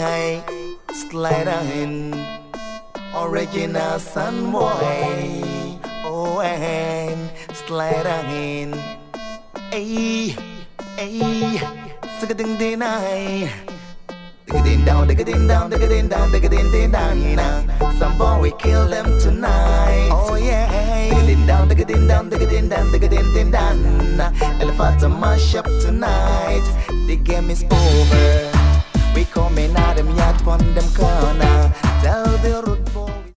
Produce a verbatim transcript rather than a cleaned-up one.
high, slider in original sun boy. Oh, and slider in. Ay, ay, sigading din ay. Digging down, digging down, digging down, digging down. Some boy we kill them tonight. Oh yeah. Digging down, digging down, digging down, digging down. Elephant to mash up tonight. The game is over. We coming out them yard pon them corner.